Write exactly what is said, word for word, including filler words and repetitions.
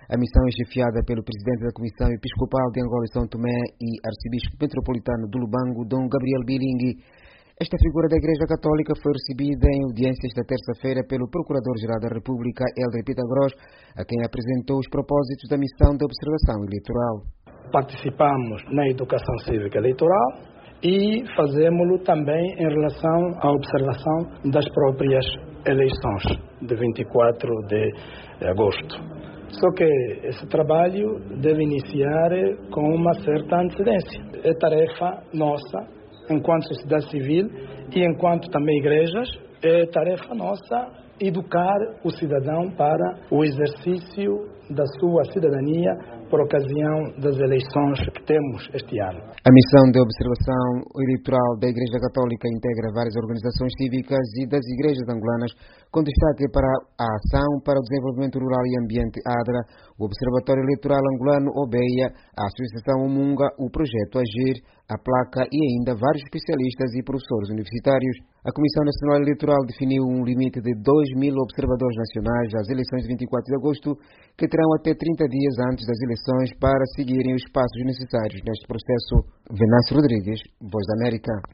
A missão é chefiada pelo presidente da Comissão Episcopal de Angola e São Tomé e arcebispo metropolitano do Lubango, Dom Gabriel Bilingue. Esta figura da Igreja Católica foi recebida em audiência esta terça-feira pelo Procurador-Geral da República, Helder Pitagros, a quem apresentou os propósitos da missão de observação eleitoral. Participamos na educação cívica eleitoral e fazemos-lo também em relação à observação das próprias eleições de vinte e quatro de agosto. Só que esse trabalho deve iniciar com uma certa antecedência. É tarefa nossa, enquanto sociedade civil e enquanto também igrejas, é tarefa nossa educar o cidadão para o exercício da sua cidadania por ocasião das eleições que temos este ano. A missão de observação eleitoral da Igreja Católica integra várias organizações cívicas e das igrejas angolanas, com destaque para a Ação para o Desenvolvimento Rural e Ambiente ADRA, o Observatório Eleitoral Angolano OBEIA, a Associação Umunga, o Projeto Agir, a Placa e ainda vários especialistas e professores universitários. A Comissão Nacional Eleitoral definiu um limite de dois mil observadores nacionais às eleições de vinte e quatro de agosto, que terão até trinta dias antes das eleições para seguirem os passos necessários neste processo. Venâncio Rodrigues, Voz da América.